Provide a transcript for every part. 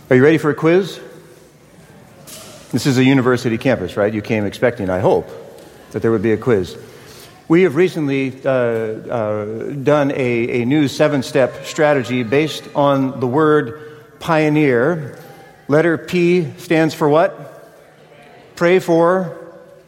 Are you ready for a quiz? This is a university campus, right? You came expecting, I hope, that there would be a quiz. We have recently done a new 7-step strategy based on the word pioneer. Letter P stands for what? Pray for.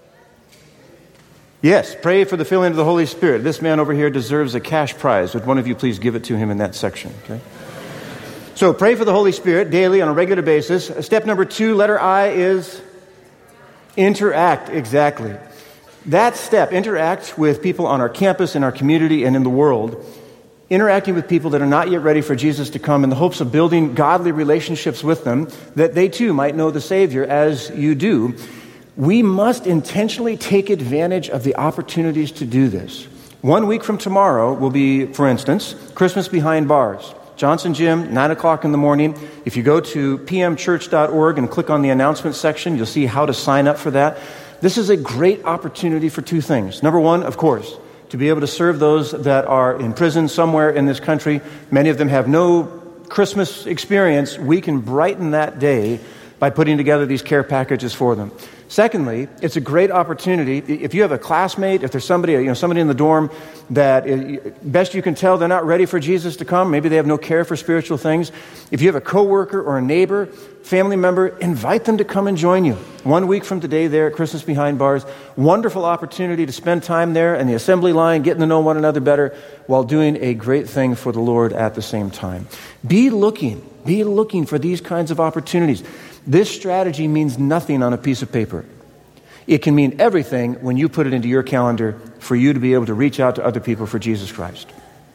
Yes, pray for the filling of the Holy Spirit. This man over here deserves a cash prize. Would one of you please give it to him in that section? Okay. So pray for the Holy Spirit daily on a regular basis. Step number 2, letter I, is interact. Exactly. That step, interact with people on our campus, in our community, and in the world. Interacting with people that are not yet ready for Jesus to come in the hopes of building godly relationships with them, that they too might know the Savior as you do. We must intentionally take advantage of the opportunities to do this. 1 week from tomorrow will be, for instance, Christmas Behind Bars. Johnson Gym, 9 o'clock in the morning. If you go to pmchurch.org and click on the announcements section, you'll see how to sign up for that. This is a great opportunity for 2 things. Number 1, of course, to be able to serve those that are in prison somewhere in this country. Many of them have no Christmas experience. We can brighten that day by putting together these care packages for them. Secondly, it's a great opportunity. If you have a classmate, if there's somebody, somebody in the dorm that, best you can tell, they're not ready for Jesus to come, maybe they have no care for spiritual things. If you have a coworker or a neighbor, family member, invite them to come and join you. 1 week from today there at Christmas Behind Bars. Wonderful opportunity to spend time there in the assembly line, getting to know one another better while doing a great thing for the Lord at the same time. Be looking for these kinds of opportunities. This strategy means nothing on a piece of paper. It can mean everything when you put it into your calendar for you to be able to reach out to other people for Jesus Christ.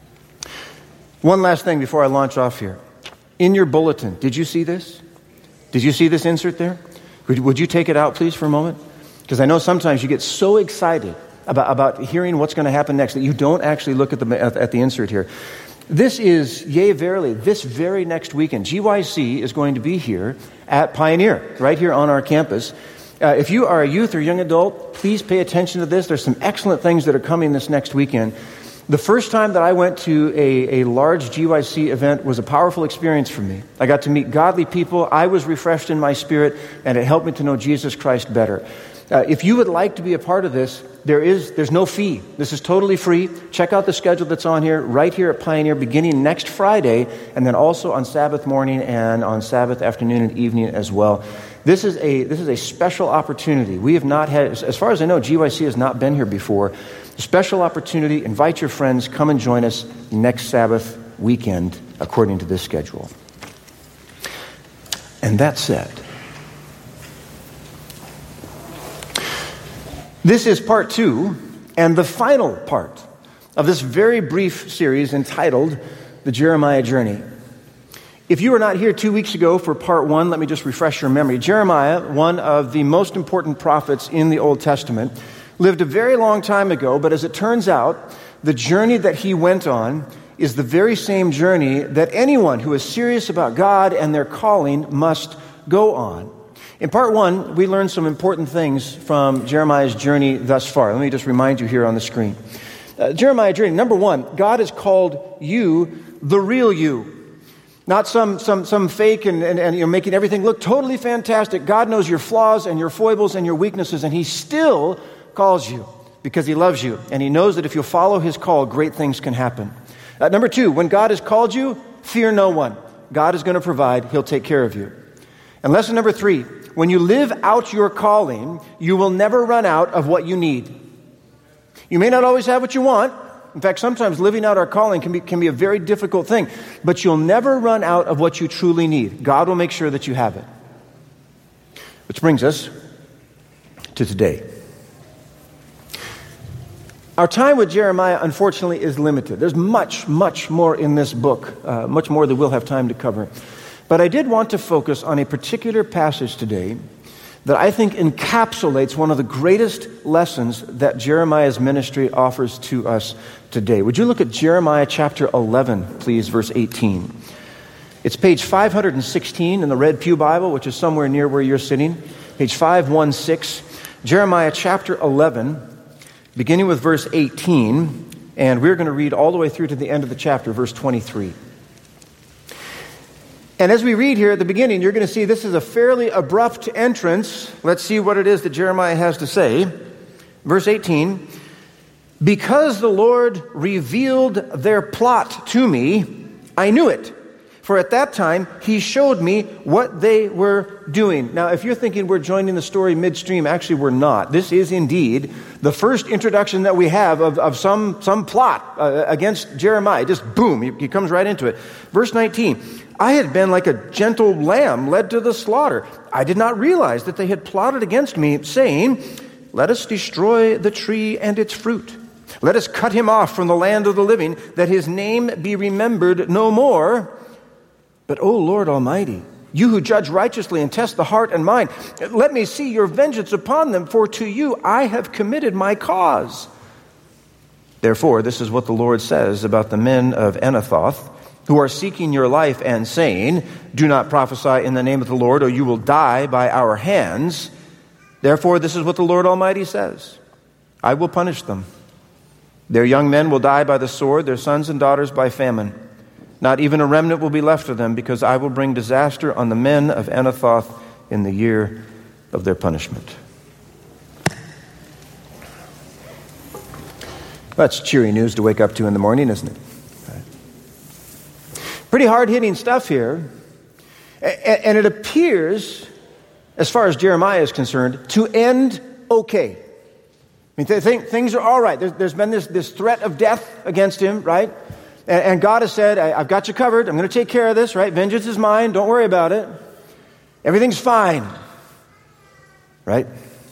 One last thing before I launch off here. In your bulletin, did you see this? Did you see this insert there? Would you take it out, please, for a moment? Because I know sometimes you get so excited about hearing what's going to happen next that you don't actually look at the insert here. This is, yea, verily, this very next weekend. GYC is going to be here at Pioneer, right here on our campus. If you are a youth or young adult, please pay attention to this. There's some excellent things that are coming this next weekend. The first time that I went to a large GYC event was a powerful experience for me. I got to meet godly people. I was refreshed in my spirit, and it helped me to know Jesus Christ better. If you would like to be a part of this, there's no fee. This is totally free. Check out the schedule that's on here, right here at Pioneer, beginning next Friday, and then also on Sabbath morning and on Sabbath afternoon and evening as well. This is a special opportunity. We have not had, as far as I know, GYC has not been here before. Special opportunity. Invite your friends. Come and join us next Sabbath weekend, according to this schedule. And that said, this is part 2 and the final part of this very brief series entitled The Jeremiah Journey. If you were not here 2 weeks ago for part 1, let me just refresh your memory. Jeremiah, one of the most important prophets in the Old Testament, lived a very long time ago, but as it turns out, the journey that he went on is the very same journey that anyone who is serious about God and their calling must go on. In part 1, we learned some important things from Jeremiah's journey thus far. Let me just remind you here on the screen. Jeremiah journey, number 1, God has called you the real you. Not some fake and you're making everything look totally fantastic. God knows your flaws and your foibles and your weaknesses, and he still calls you because he loves you. And he knows that if you'll follow his call, great things can happen. Number 2, when God has called you, fear no one. God is going to provide. He'll take care of you. And lesson number 3, when you live out your calling, you will never run out of what you need. You may not always have what you want. In fact, sometimes living out our calling can be a very difficult thing. But you'll never run out of what you truly need. God will make sure that you have it. Which brings us to today. Our time with Jeremiah, unfortunately, is limited. There's much, much more in this book, much more that we'll have time to cover. But I did want to focus on a particular passage today that I think encapsulates one of the greatest lessons that Jeremiah's ministry offers to us today. Would you look at Jeremiah chapter 11, please, verse 18. It's page 516 in the Red Pew Bible, which is somewhere near where you're sitting. Page 516, Jeremiah chapter 11, beginning with verse 18, and we're going to read all the way through to the end of the chapter, verse 23. And as we read here at the beginning, you're going to see this is a fairly abrupt entrance. Let's see what it is that Jeremiah has to say. Verse 18, because the Lord revealed their plot to me, I knew it. For at that time, he showed me what they were doing. Now, if you're thinking we're joining the story midstream, actually we're not. This is indeed the first introduction that we have of some plot against Jeremiah. Just boom, he comes right into it. Verse 19, I had been like a gentle lamb led to the slaughter. I did not realize that they had plotted against me, saying, let us destroy the tree and its fruit. Let us cut him off from the land of the living, that his name be remembered no more. But, O Lord Almighty, you who judge righteously and test the heart and mind, let me see your vengeance upon them, for to you I have committed my cause. Therefore, this is what the Lord says about the men of Anathoth, who are seeking your life and saying, do not prophesy in the name of the Lord, or you will die by our hands. Therefore, this is what the Lord Almighty says, I will punish them. Their young men will die by the sword, their sons and daughters by famine. Not even a remnant will be left of them, because I will bring disaster on the men of Anathoth in the year of their punishment. That's cheery news to wake up to in the morning, isn't it? Pretty hard-hitting stuff here. And it appears, as far as Jeremiah is concerned, to end okay. I mean, things are all right. There's been this threat of death against him, right? And God has said, I've got you covered. I'm going to take care of this, right? Vengeance is mine. Don't worry about it. Everything's fine. Right?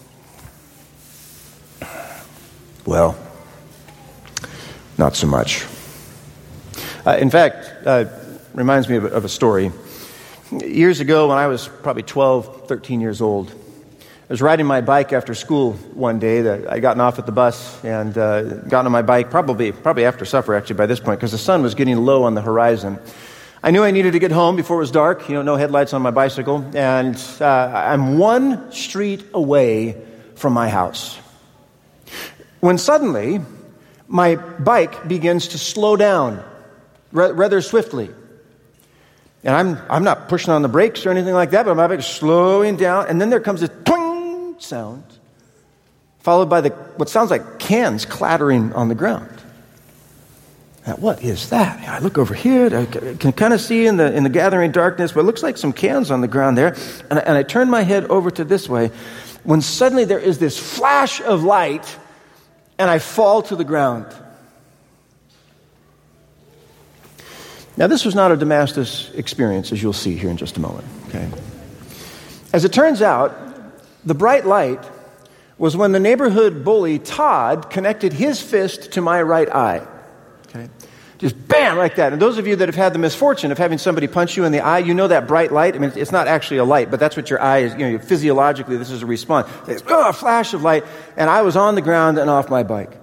Well, not so much. In fact, reminds me of a story. Years ago, when I was probably 12, 13 years old, I was riding my bike after school one day. I'd gotten off at the bus and gotten on my bike, probably after supper, actually, by this point, because the sun was getting low on the horizon. I knew I needed to get home before it was dark, no headlights on my bicycle, and I'm one street away from my house. When suddenly, my bike begins to slow down rather swiftly. And I'm not pushing on the brakes or anything like that, but my bike is slowing down, and then there comes this twing sound, followed by what sounds like cans clattering on the ground. Now, what is that? I look over here. I can kind of see in the gathering darkness, but it looks like some cans on the ground there. And I turn my head over to this way, when suddenly there is this flash of light, and I fall to the ground. Now, this was not a Damascus experience, as you'll see here in just a moment. Okay. As it turns out, the bright light was when the neighborhood bully, Todd, connected his fist to my right eye. Okay. Just bam, like that. And those of you that have had the misfortune of having somebody punch you in the eye, you know that bright light. I mean, it's not actually a light, but that's what your eye is, physiologically, this is a response. It's a flash of light, and I was on the ground and off my bike.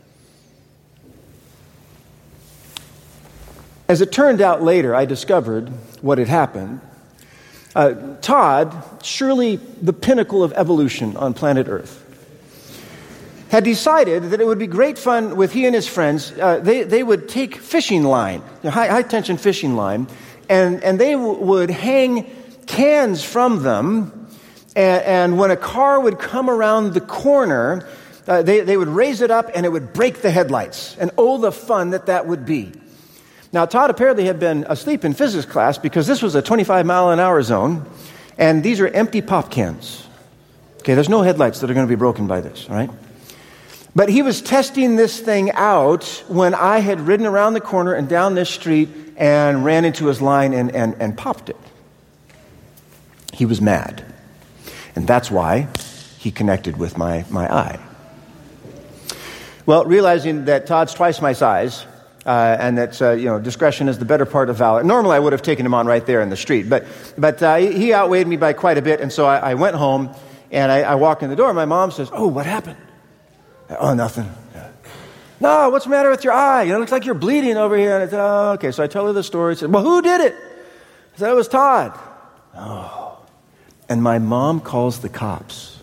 As it turned out later, I discovered what had happened. Todd, surely the pinnacle of evolution on planet Earth, had decided that it would be great fun with he and his friends. They would take fishing line, high-tension fishing line, and they would hang cans from them, and when a car would come around the corner, they would raise it up and it would break the headlights. And oh, the fun that would be. Now, Todd apparently had been asleep in physics class because this was a 25-mile-an-hour zone, and these are empty pop cans. Okay, there's no headlights that are going to be broken by this, all right? But he was testing this thing out when I had ridden around the corner and down this street and ran into his line and popped it. He was mad. And that's why he connected with my eye. Well, realizing that Todd's twice my size, and that discretion is the better part of valor. Normally, I would have taken him on right there in the street, but he outweighed me by quite a bit, and so I went home, and I walk in the door. My mom says, "Oh, what happened?" "Oh, nothing." "No, what's the matter with your eye? It looks like you're bleeding over here." And I said, "Oh, okay." So I tell her the story. She said, "Well, who did it?" I said, "It was Todd." "Oh," and my mom calls the cops.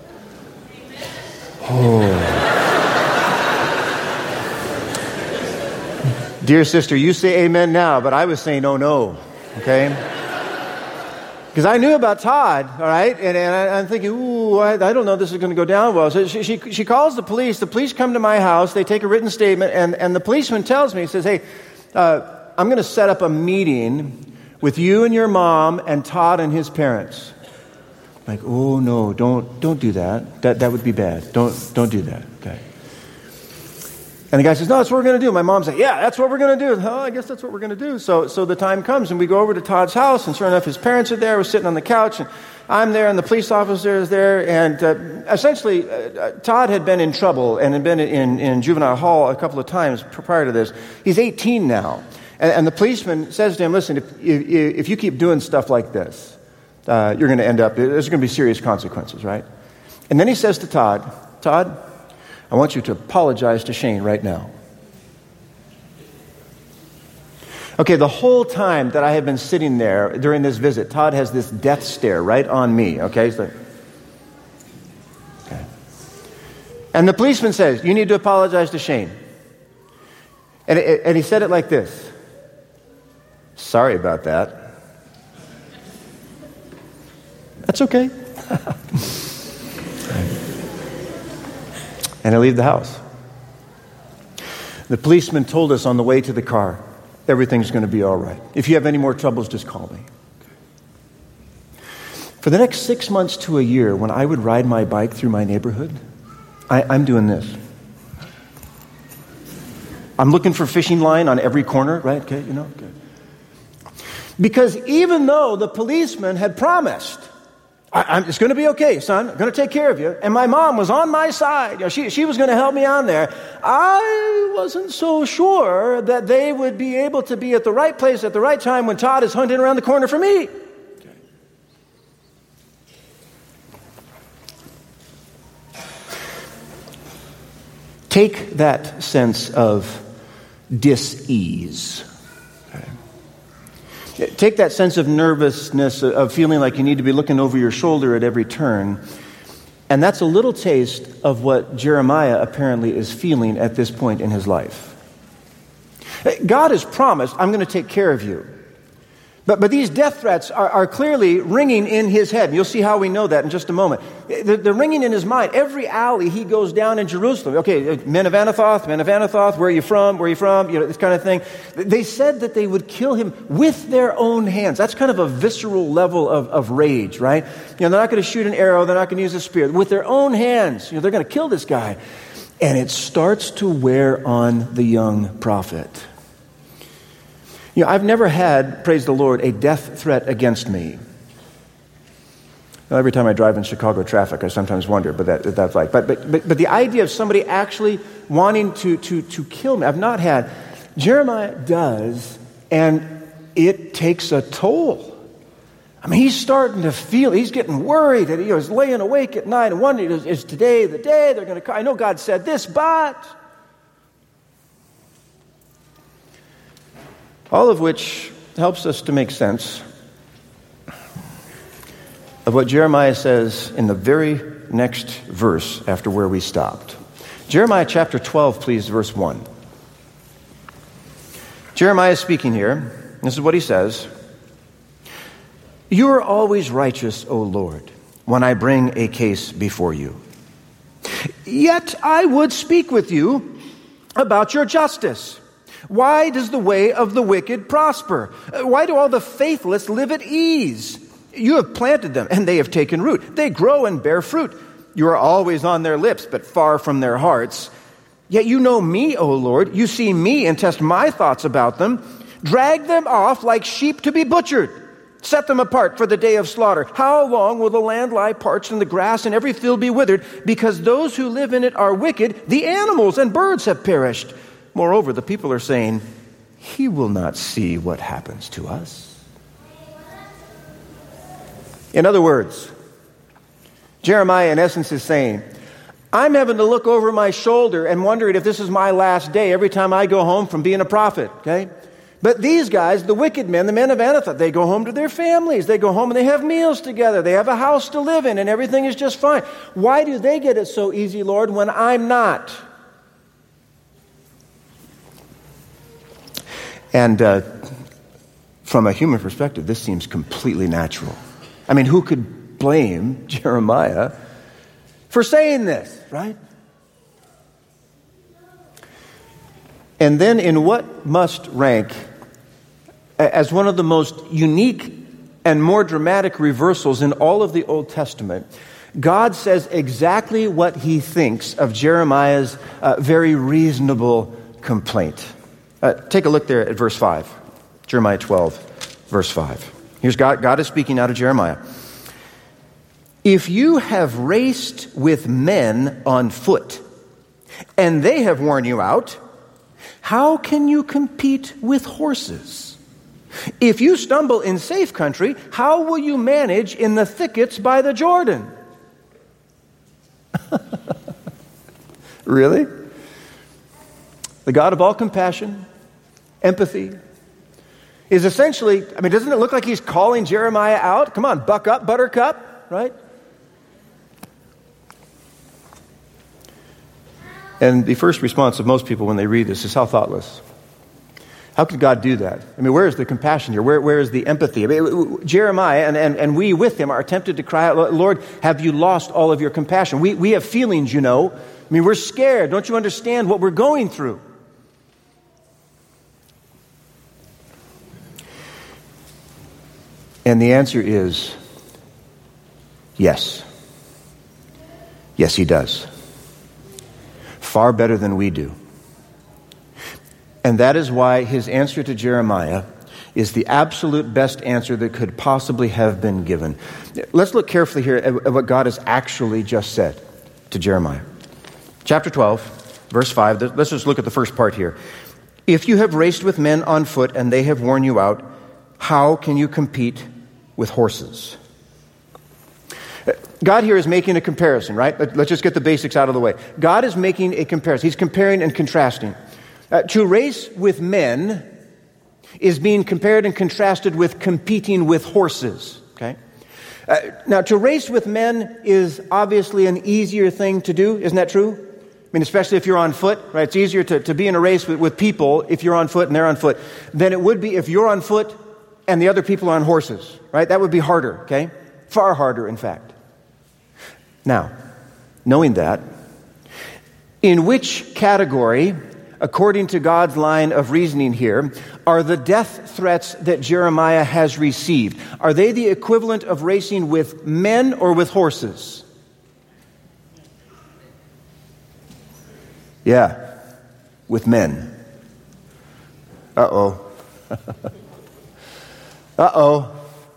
Oh. Dear sister, you say amen now, but I was saying, oh no, okay? Because I knew about Todd, all right? And I'm thinking, ooh, I don't know if this is going to go down well. So she calls the police. The police come to my house. They take a written statement. And the policeman tells me, he says, hey, I'm going to set up a meeting with you and your mom and Todd and his parents. I'm like, oh, no, don't do that. That would be bad. Don't do that, okay? And the guy says, no, that's what we're going to do. My mom's like, yeah, that's what we're going to do. Oh, I guess that's what we're going to do. So the time comes, and we go over to Todd's house, and sure enough, his parents are there. We're sitting on the couch, and I'm there, and the police officer is there. And essentially, Todd had been in trouble and had been in juvenile hall a couple of times prior to this. He's 18 now. And the policeman says to him, listen, if you keep doing stuff like this, you're going to end up, there's going to be serious consequences, right? And then he says to Todd, I want you to apologize to Shane right now. Okay, the whole time that I have been sitting there during this visit, Todd has this death stare right on me, okay? He's like, okay. And the policeman says, you need to apologize to Shane. And he said it like this. Sorry about that. That's okay. And I leave the house. The policeman told us on the way to the car, everything's going to be all right. If you have any more troubles, just call me. For the next 6 months to a year, when I would ride my bike through my neighborhood, I'm doing this. I'm looking for fishing line on every corner, right? Okay, okay. Because even though the policeman had promised, it's going to be okay, son. I'm going to take care of you. And my mom was on my side. She was going to help me on there. I wasn't so sure that they would be able to be at the right place at the right time when Todd is hunting around the corner for me. Take that sense of dis-ease. Take that sense of nervousness, of feeling like you need to be looking over your shoulder at every turn. And that's a little taste of what Jeremiah apparently is feeling at this point in his life. God has promised, I'm going to take care of you. But these death threats are clearly ringing in his head. And you'll see how we know that in just a moment. They're ringing in his mind. Every alley he goes down in Jerusalem. Okay, men of Anathoth, where are you from? This kind of thing. They said that they would kill him with their own hands. That's kind of a visceral level of rage, right? They're not going to shoot an arrow. They're not going to use a spear. With their own hands, they're going to kill this guy. And it starts to wear on the young prophet. I've never had, praise the Lord, a death threat against me. Well, every time I drive in Chicago traffic, I sometimes wonder, but that's like. But the idea of somebody actually wanting to kill me, I've not had. Jeremiah does, and it takes a toll. I mean, he's starting to feel, he's getting worried, that he's laying awake at night and wondering, is today the day they're going to come? I know God said this, but... All of which helps us to make sense of what Jeremiah says in the very next verse after where we stopped. Jeremiah chapter 12, please, verse 1. Jeremiah is speaking here. This is what he says. You are always righteous, O Lord, when I bring a case before you. Yet I would speak with you about your justice. Why does the way of the wicked prosper? Why do all the faithless live at ease? You have planted them, and they have taken root. They grow and bear fruit. You are always on their lips, but far from their hearts. Yet you know me, O Lord. You see me and test my thoughts about them. Drag them off like sheep to be butchered. Set them apart for the day of slaughter. How long will the land lie parched and the grass and every field be withered? Because those who live in it are wicked. The animals and birds have perished. Moreover, the people are saying, he will not see what happens to us. In other words, Jeremiah in essence is saying, I'm having to look over my shoulder and wondering if this is my last day every time I go home from being a prophet, okay? But these guys, the wicked men, the men of Anathoth, they go home to their families. They go home and they have meals together. They have a house to live in and everything is just fine. Why do they get it so easy, Lord, when I'm not? And from a human perspective, this seems completely natural. I mean, who could blame Jeremiah for saying this, right? And then in what must rank as one of the most unique and more dramatic reversals in all of the Old Testament, God says exactly what he thinks of Jeremiah's very reasonable complaint. Take a look there at verse 5, Jeremiah 12, verse 5. Here's God. God is speaking out of Jeremiah. If you have raced with men on foot, and they have worn you out, how can you compete with horses? If you stumble in safe country, how will you manage in the thickets by the Jordan? Really? The God of all compassion, empathy, is essentially, I mean, doesn't it look like he's calling Jeremiah out? Come on, buck up, buttercup, right? And the first response of most people when they read this is, how thoughtless. How could God do that? I mean, where is the compassion here? Where is the empathy? I mean, Jeremiah and we with him are tempted to cry out, Lord, have you lost all of your compassion? We have feelings, you know. I mean, we're scared. Don't you understand what we're going through? And the answer is yes. Yes, he does. Far better than we do. And that is why his answer to Jeremiah is the absolute best answer that could possibly have been given. Let's look carefully here at what God has actually just said to Jeremiah. Chapter 12, verse 5. Let's just look at the first part here. If you have raced with men on foot and they have worn you out, how can you compete with horses? God here is making a comparison, right? Let's just get the basics out of the way. God is making a comparison. He's comparing and contrasting. To race with men is being compared and contrasted with competing with horses, okay? Now, to race with men is obviously an easier thing to do. Isn't that true? I mean, especially if you're on foot, right? It's easier to be in a race with people if you're on foot and they're on foot than it would be if you're on foot and the other people are on horses, right? That would be harder, okay? Far harder, in fact. Now, knowing that, in which category, according to God's line of reasoning here, are the death threats that Jeremiah has received? Are they the equivalent of racing with men or with horses? Yeah, with men. Uh-oh. Uh-oh.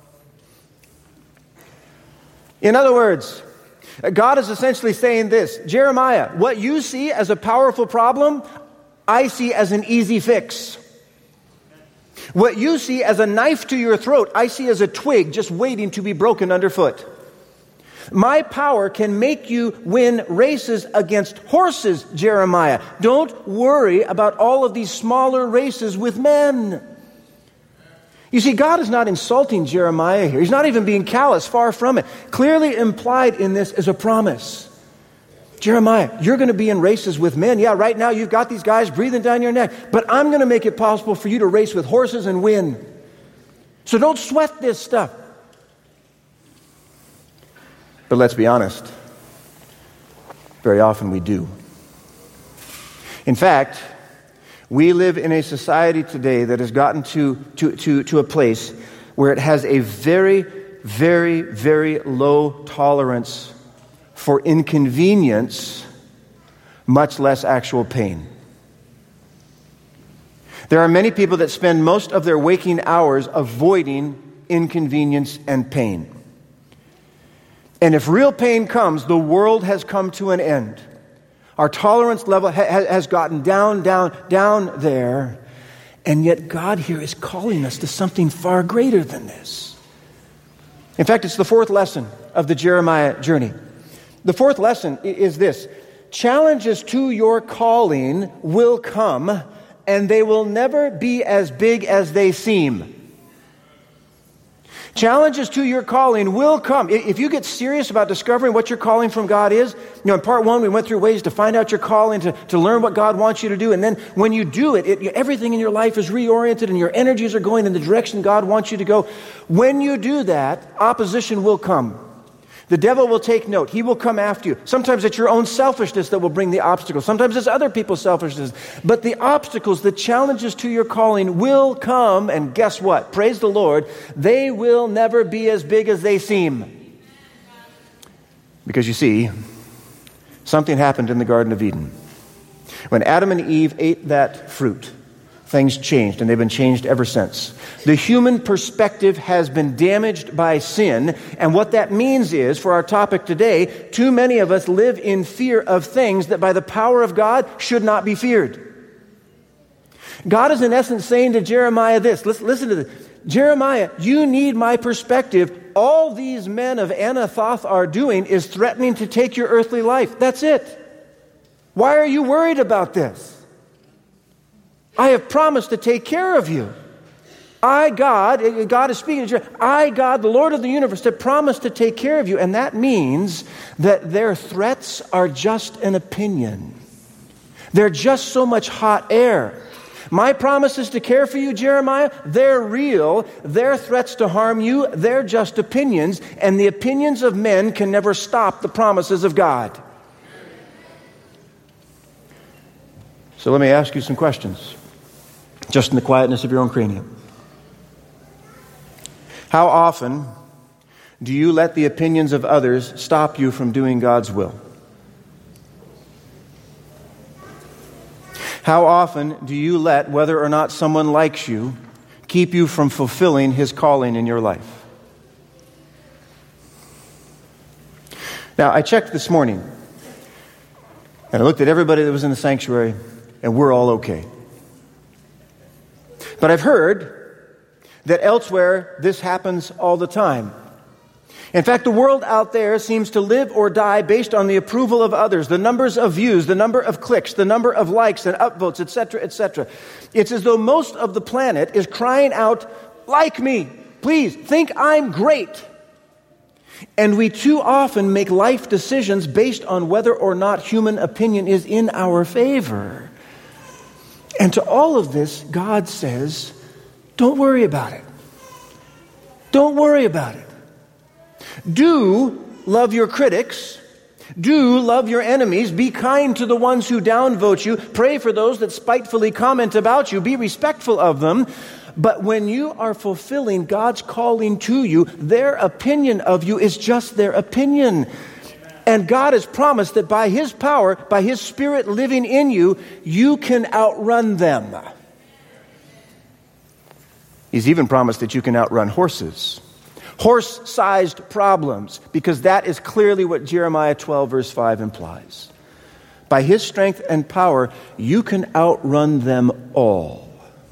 In other words, God is essentially saying this, Jeremiah, what you see as a powerful problem, I see as an easy fix. What you see as a knife to your throat, I see as a twig just waiting to be broken underfoot. My power can make you win races against horses, Jeremiah. Don't worry about all of these smaller races with men. You see, God is not insulting Jeremiah here. He's not even being callous, far from it. Clearly implied in this is a promise. Jeremiah, you're going to be in races with men. Yeah, right now you've got these guys breathing down your neck. But I'm going to make it possible for you to race with horses and win. So don't sweat this stuff. But let's be honest. Very often we do. In fact, we live in a society today that has gotten to a place where it has a very, very, very low tolerance for inconvenience, much less actual pain. There are many people that spend most of their waking hours avoiding inconvenience and pain. And if real pain comes, the world has come to an end. Our tolerance level has gotten down there. And yet God here is calling us to something far greater than this. In fact, it's the fourth lesson of the Jeremiah journey. The fourth lesson is this. Challenges to your calling will come, and they will never be as big as they seem. Challenges to your calling will come. If you get serious about discovering what your calling from God is, in part one, we went through ways to find out your calling, to learn what God wants you to do. And then when you do it, everything in your life is reoriented and your energies are going in the direction God wants you to go. When you do that, opposition will come. The devil will take note. He will come after you. Sometimes it's your own selfishness that will bring the obstacles. Sometimes it's other people's selfishness. But the obstacles, the challenges to your calling will come. And guess what? Praise the Lord. They will never be as big as they seem. Because you see, something happened in the Garden of Eden. When Adam and Eve ate that fruit, things changed, and they've been changed ever since. The human perspective has been damaged by sin, and what that means is, for our topic today, too many of us live in fear of things that by the power of God should not be feared. God is in essence saying to Jeremiah this, listen to this, Jeremiah, you need my perspective. All these men of Anathoth are doing is threatening to take your earthly life. That's it. Why are you worried about this? I have promised to take care of you. God is speaking to Jeremiah, God, the Lord of the universe, have promised to take care of you. And that means that their threats are just an opinion. They're just so much hot air. My promise is to care for you, Jeremiah. They're real. Their threats to harm you, they're just opinions. And the opinions of men can never stop the promises of God. So let me ask you some questions, just in the quietness of your own cranium. How often do you let the opinions of others stop you from doing God's will? How often do you let whether or not someone likes you keep you from fulfilling His calling in your life? Now, I checked this morning, and I looked at everybody that was in the sanctuary, and we're all okay. But I've heard that elsewhere this happens all the time. In fact, the world out there seems to live or die based on the approval of others, the numbers of views, the number of clicks, the number of likes and upvotes, etc., etc. It's as though most of the planet is crying out, like me, please, think I'm great. And we too often make life decisions based on whether or not human opinion is in our favor. And to all of this, God says, don't worry about it. Don't worry about it. Do love your critics. Do love your enemies. Be kind to the ones who downvote you. Pray for those that spitefully comment about you. Be respectful of them. But when you are fulfilling God's calling to you, their opinion of you is just their opinion. And God has promised that by His power, by His Spirit living in you, you can outrun them. He's even promised that you can outrun horses. Horse-sized problems, because that is clearly what Jeremiah 12 verse 5 implies. By His strength and power, you can outrun them all.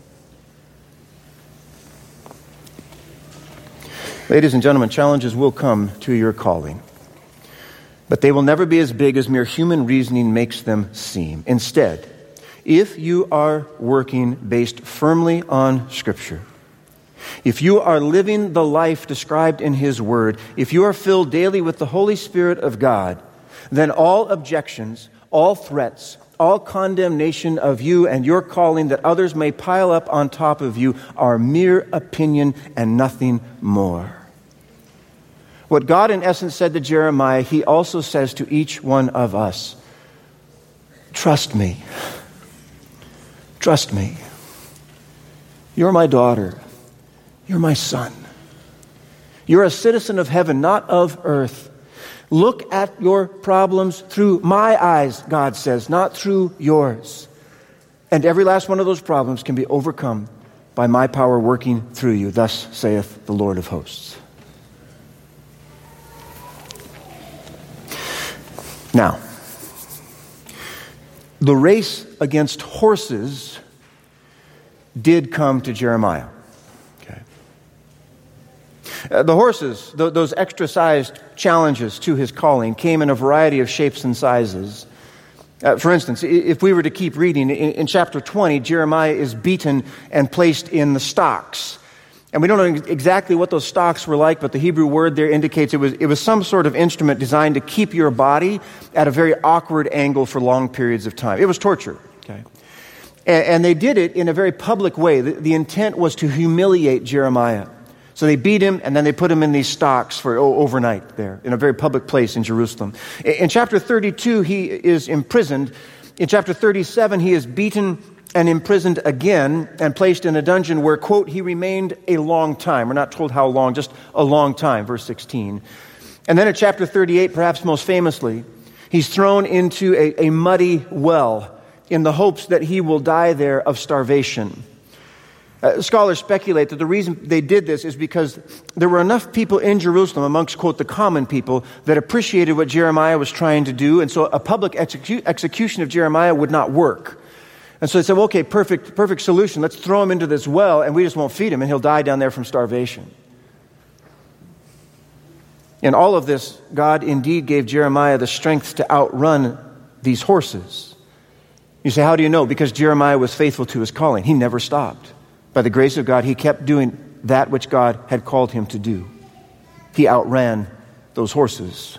Ladies and gentlemen, challenges will come to your calling, but they will never be as big as mere human reasoning makes them seem. Instead, if you are working based firmly on Scripture, if you are living the life described in His Word, if you are filled daily with the Holy Spirit of God, then all objections, all threats, all condemnation of you and your calling that others may pile up on top of you are mere opinion and nothing more. What God in essence said to Jeremiah, He also says to each one of us, trust me. Trust me. You're my daughter. You're my son. You're a citizen of heaven, not of earth. Look at your problems through my eyes, God says, not through yours. And every last one of those problems can be overcome by my power working through you. Thus saith the Lord of hosts. Now, the race against horses did come to Jeremiah. The horses, those extra-sized challenges to his calling, came in a variety of shapes and sizes. For instance, if we were to keep reading, in chapter 20, Jeremiah is beaten and placed in the stocks. And we don't know exactly what those stocks were like, but the Hebrew word there indicates it was some sort of instrument designed to keep your body at a very awkward angle for long periods of time. It was torture. Okay? And they did it in a very public way. The intent was to humiliate Jeremiah. So they beat him, and then they put him in these stocks for overnight there in a very public place in Jerusalem. In chapter 32, he is imprisoned. In chapter 37, he is beaten and imprisoned again and placed in a dungeon where, quote, he remained a long time. We're not told how long, just a long time, verse 16. And then in chapter 38, perhaps most famously, he's thrown into a muddy well in the hopes that he will die there of starvation. Scholars speculate that the reason they did this is because there were enough people in Jerusalem amongst, quote, the common people that appreciated what Jeremiah was trying to do, and so a public execution of Jeremiah would not work. And so they said, well, okay, perfect solution. Let's throw him into this well, and we just won't feed him, and he'll die down there from starvation. In all of this, God indeed gave Jeremiah the strength to outrun these horses. You say, how do you know? Because Jeremiah was faithful to his calling. He never stopped. By the grace of God, he kept doing that which God had called him to do. He outran those horses.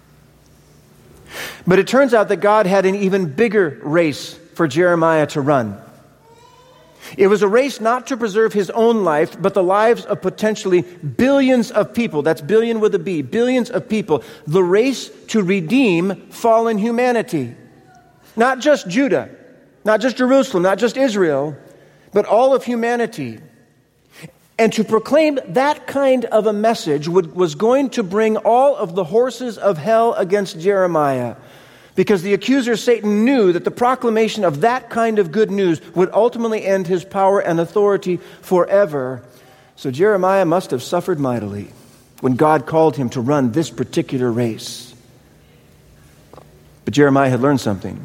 But it turns out that God had an even bigger race for Jeremiah to run. It was a race not to preserve his own life, but the lives of potentially billions of people. That's billion with a B, billions of people. The race to redeem fallen humanity. Not just Judah, not just Jerusalem, not just Israel, but all of humanity. And to proclaim that kind of a message was going to bring all of the horses of hell against Jeremiah. Because the accuser, Satan, knew that the proclamation of that kind of good news would ultimately end his power and authority forever. So Jeremiah must have suffered mightily when God called him to run this particular race. But Jeremiah had learned something.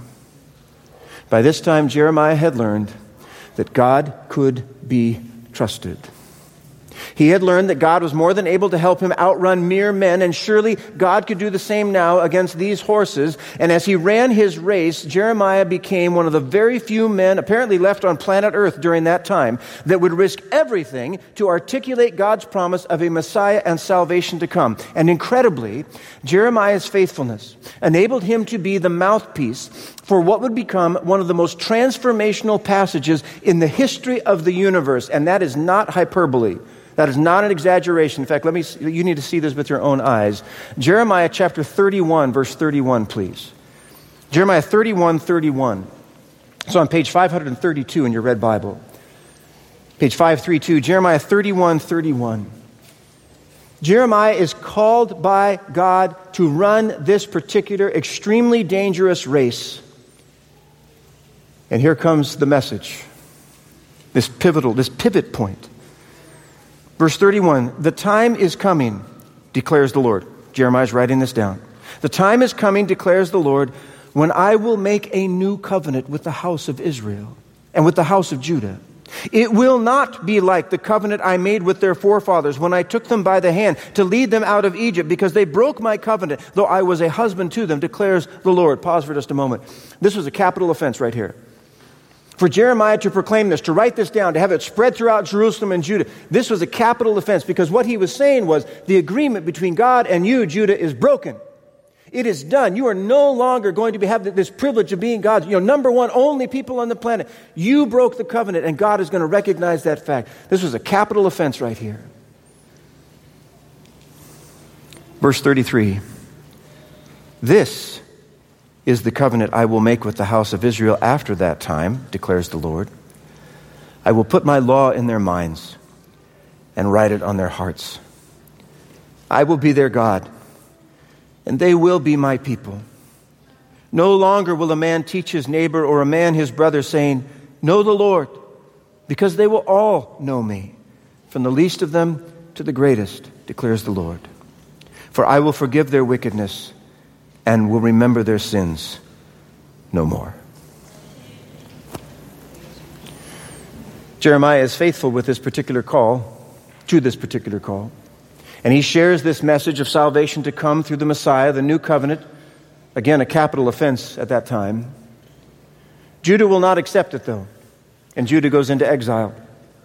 By this time, Jeremiah had learned that God could be trusted. He had learned that God was more than able to help him outrun mere men, and surely God could do the same now against these horses. And as he ran his race, Jeremiah became one of the very few men apparently left on planet Earth during that time that would risk everything to articulate God's promise of a Messiah and salvation to come. And incredibly, Jeremiah's faithfulness enabled him to be the mouthpiece for what would become one of the most transformational passages in the history of the universe. And that is not hyperbole. That is not an exaggeration. In fact, you need to see this with your own eyes. Jeremiah chapter 31, verse 31, please. Jeremiah 31:31. It's on page 532 in your red Bible. Page 532, Jeremiah 31:31. Jeremiah is called by God to run this particular extremely dangerous race. And here comes the message. This pivot point. Verse 31, the time is coming, declares the Lord. Jeremiah's writing this down. The time is coming, declares the Lord, when I will make a new covenant with the house of Israel and with the house of Judah. It will not be like the covenant I made with their forefathers when I took them by the hand to lead them out of Egypt, because they broke my covenant, though I was a husband to them, declares the Lord. Pause for just a moment. This was a capital offense right here. For Jeremiah to proclaim this, to write this down, to have it spread throughout Jerusalem and Judah, this was a capital offense, because what he was saying was the agreement between God and you, Judah, is broken. It is done. You are no longer going to have this privilege of being God's, number one, only people on the planet. You broke the covenant, and God is going to recognize that fact. This was a capital offense right here. Verse 33. This is the covenant I will make with the house of Israel after that time, declares the Lord. I will put my law in their minds and write it on their hearts. I will be their God, and they will be my people. No longer will a man teach his neighbor or a man his brother, saying, know the Lord, because they will all know me, from the least of them to the greatest, declares the Lord. For I will forgive their wickedness and will remember their sins no more. Jeremiah is faithful with this particular call, to this particular call. And he shares this message of salvation to come through the Messiah, the new covenant. Again, a capital offense at that time. Judah will not accept it, though. And Judah goes into exile.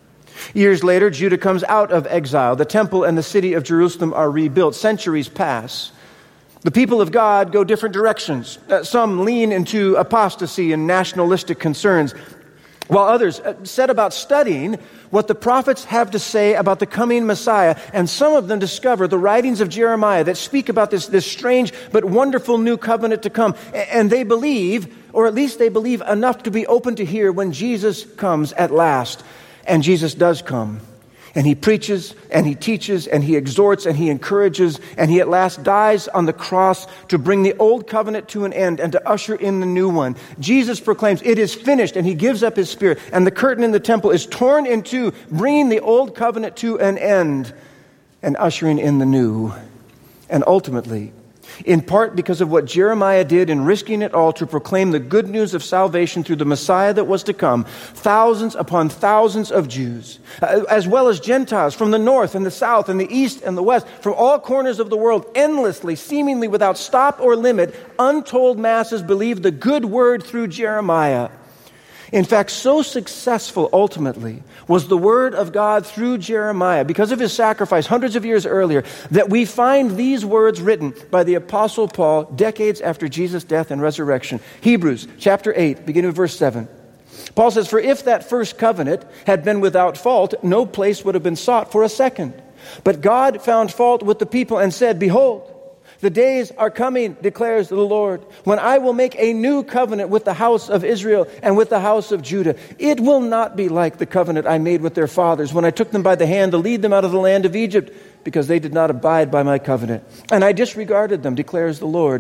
Years later, Judah comes out of exile. The temple and the city of Jerusalem are rebuilt. Centuries pass. The people of God go different directions. Some lean into apostasy and nationalistic concerns, while others set about studying what the prophets have to say about the coming Messiah. And some of them discover the writings of Jeremiah that speak about this strange but wonderful new covenant to come. And they believe, or at least they believe enough to be open to hear when Jesus comes at last. And Jesus does come. And he preaches, and he teaches, and he exhorts, and he encourages, and he at last dies on the cross to bring the old covenant to an end and to usher in the new one. Jesus proclaims, "It is finished," and he gives up his spirit, and the curtain in the temple is torn in two, bringing the old covenant to an end and ushering in the new. And ultimately, in part because of what Jeremiah did in risking it all to proclaim the good news of salvation through the Messiah that was to come, thousands upon thousands of Jews, as well as Gentiles from the north and the south and the east and the west, from all corners of the world, endlessly, seemingly without stop or limit, untold masses believed the good word through Jeremiah. In fact, so successful ultimately was the word of God through Jeremiah, because of his sacrifice hundreds of years earlier, that we find these words written by the Apostle Paul decades after Jesus' death and resurrection. Hebrews chapter 8, beginning with verse 7. Paul says, "For if that first covenant had been without fault, no place would have been sought for a second. But God found fault with the people and said, 'Behold, the days are coming, declares the Lord, when I will make a new covenant with the house of Israel and with the house of Judah. It will not be like the covenant I made with their fathers when I took them by the hand to lead them out of the land of Egypt, because they did not abide by my covenant. And I disregarded them, declares the Lord.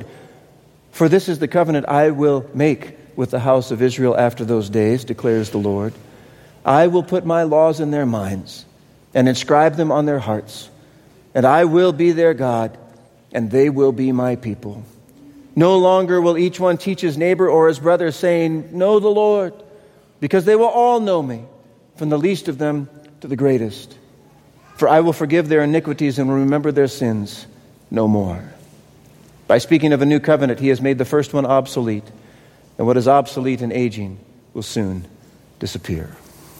For this is the covenant I will make with the house of Israel after those days, declares the Lord. I will put my laws in their minds and inscribe them on their hearts, and I will be their God, and they will be my people. No longer will each one teach his neighbor or his brother, saying, 'Know the Lord,' because they will all know me, from the least of them to the greatest. For I will forgive their iniquities and will remember their sins no more." By speaking of a new covenant, he has made the first one obsolete, and what is obsolete and aging will soon disappear.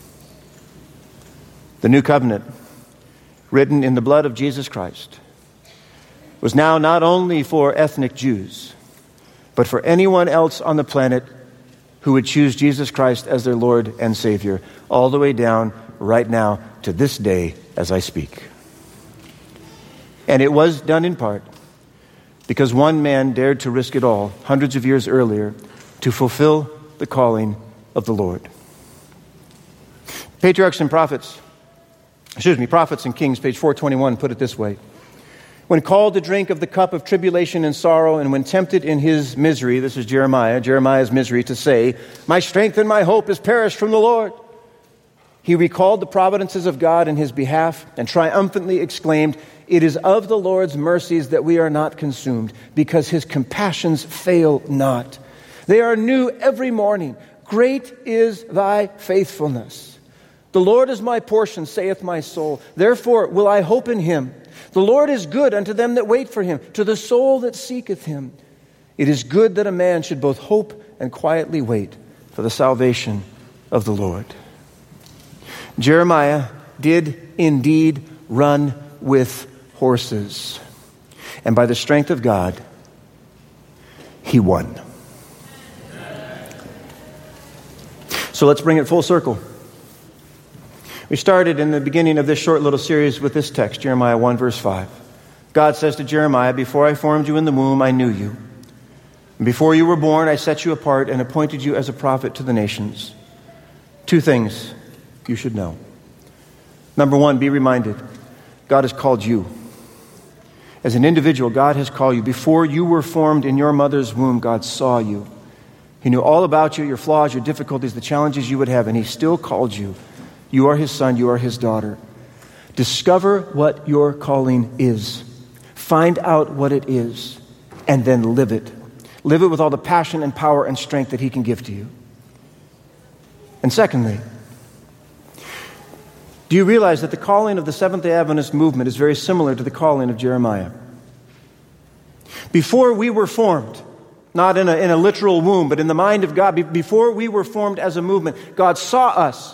The new covenant, written in the blood of Jesus Christ, was now not only for ethnic Jews, but for anyone else on the planet who would choose Jesus Christ as their Lord and Savior, all the way down right now to this day as I speak. And it was done in part because one man dared to risk it all hundreds of years earlier to fulfill the calling of the Lord. Prophets and Kings, page 421, put it this way. When called to drink of the cup of tribulation and sorrow, and when tempted in his misery, this is Jeremiah's misery, to say, "My strength and my hope is perished from the Lord," he recalled the providences of God in his behalf and triumphantly exclaimed, "It is of the Lord's mercies that we are not consumed, because his compassions fail not. They are new every morning. Great is thy faithfulness. The Lord is my portion, saith my soul. Therefore will I hope in him. The Lord is good unto them that wait for him, to the soul that seeketh him. It is good that a man should both hope and quietly wait for the salvation of the Lord." Jeremiah did indeed run with horses, and by the strength of God, he won. So let's bring it full circle. We started in the beginning of this short little series with this text, Jeremiah 1, verse 5. God says to Jeremiah, "Before I formed you in the womb, I knew you. And before you were born, I set you apart and appointed you as a prophet to the nations." Two things you should know. Number one, be reminded, God has called you. As an individual, God has called you. Before you were formed in your mother's womb, God saw you. He knew all about you, your flaws, your difficulties, the challenges you would have, and he still called you. You are his son, you are his daughter. Discover what your calling is. Find out what it is, and then live it. Live it with all the passion and power and strength that he can give to you. And secondly, do you realize that the calling of the Seventh-day Adventist movement is very similar to the calling of Jeremiah? Before we were formed, not in a literal womb, but in the mind of God, before we were formed as a movement, God saw us.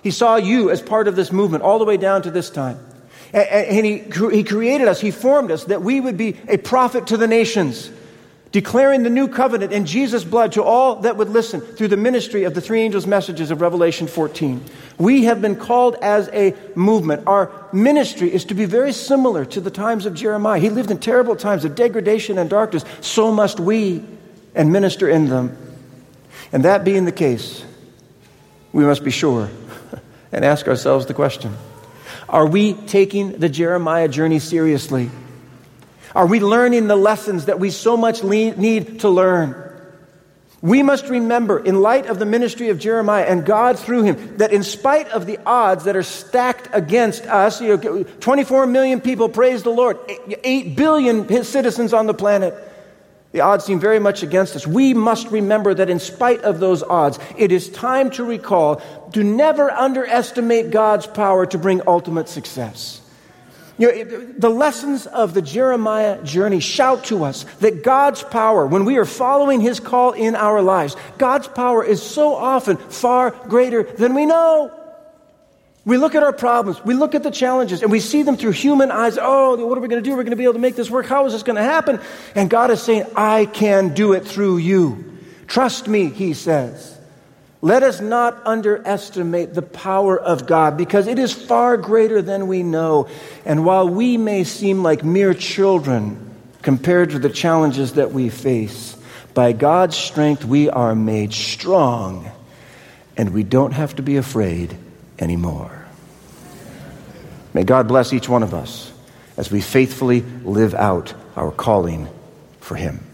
He saw you as part of this movement all the way down to this time. And he created us, he formed us, that we would be a prophet to the nations, declaring the new covenant in Jesus' blood to all that would listen through the ministry of the three angels' messages of Revelation 14. We have been called as a movement. Our ministry is to be very similar to the times of Jeremiah. He lived in terrible times of degradation and darkness. So must we, and minister in them. And that being the case, we must be sure and ask ourselves the question, are we taking the Jeremiah journey seriously? Are we learning the lessons that we so much need to learn? We must remember, in light of the ministry of Jeremiah and God through him, that in spite of the odds that are stacked against us, 24 million people praise the Lord, 8 billion citizens on the planet, the odds seem very much against us. We must remember that in spite of those odds, it is time to recall, to never underestimate God's power to bring ultimate success. The lessons of the Jeremiah journey shout to us that God's power, when we are following his call in our lives, God's power is so often far greater than we know. We look at our problems, we look at the challenges, and we see them through human eyes. Oh, what are we going to do? We're going to be able to make this work. How is this going to happen? And God is saying, I can do it through you. Trust me, he says. Let us not underestimate the power of God, because it is far greater than we know. And while we may seem like mere children compared to the challenges that we face, by God's strength we are made strong, and we don't have to be afraid anymore. May God bless each one of us as we faithfully live out our calling for him.